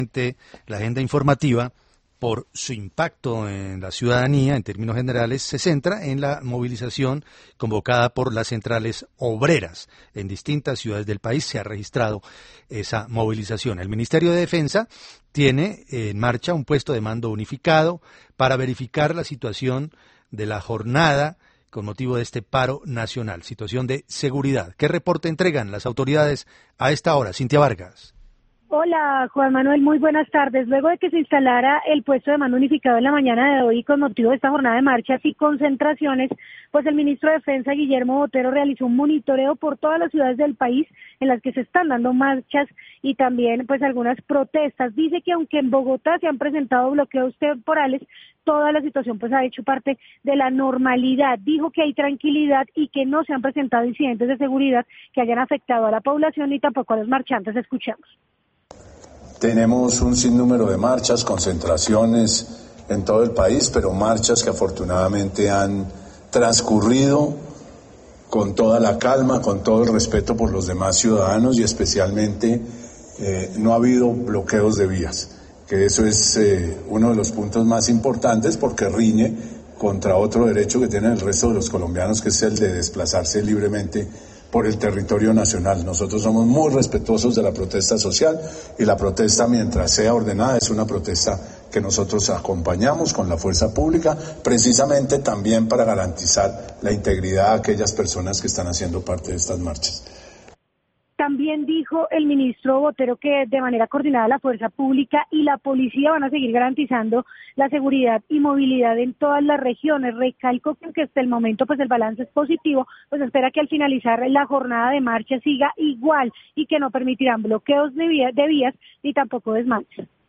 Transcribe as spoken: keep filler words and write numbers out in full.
La agenda informativa, por su impacto en la ciudadanía, en términos generales, se centra en la movilización convocada por las centrales obreras. En distintas ciudades del país se ha registrado esa movilización. El Ministerio de Defensa tiene en marcha un puesto de mando unificado para verificar la situación de la jornada con motivo de este paro nacional, situación de seguridad. ¿Qué reporte entregan las autoridades a esta hora? Cintia Vargas. Hola, Juan Manuel, muy buenas tardes. Luego de que se instalara el puesto de mando unificado en la mañana de hoy con motivo de esta jornada de marchas y concentraciones, pues el ministro de Defensa, Guillermo Botero, realizó un monitoreo por todas las ciudades del país en las que se están dando marchas y también pues algunas protestas. Dice que aunque en Bogotá se han presentado bloqueos temporales, toda la situación pues ha hecho parte de la normalidad. Dijo que hay tranquilidad y que no se han presentado incidentes de seguridad que hayan afectado a la población ni tampoco a los marchantes. Escuchamos. Tenemos un sinnúmero de marchas, concentraciones en todo el país, pero marchas que afortunadamente han transcurrido con toda la calma, con todo el respeto por los demás ciudadanos y especialmente eh, no ha habido bloqueos de vías, que eso es eh, uno de los puntos más importantes porque riñe contra otro derecho que tienen el resto de los colombianos, que es el de desplazarse libremente por el territorio nacional. Nosotros somos muy respetuosos de la protesta social y la protesta, mientras sea ordenada, es una protesta que nosotros acompañamos con la fuerza pública, precisamente también para garantizar la integridad de aquellas personas que están haciendo parte de estas marchas. También dijo el ministro Botero que de manera coordinada la fuerza pública y la policía van a seguir garantizando la seguridad y movilidad en todas las regiones. Recalco que hasta el momento pues el balance es positivo, pues espera que al finalizar la jornada de marcha siga igual y que no permitirán bloqueos de, vía, de vías ni tampoco desmanches.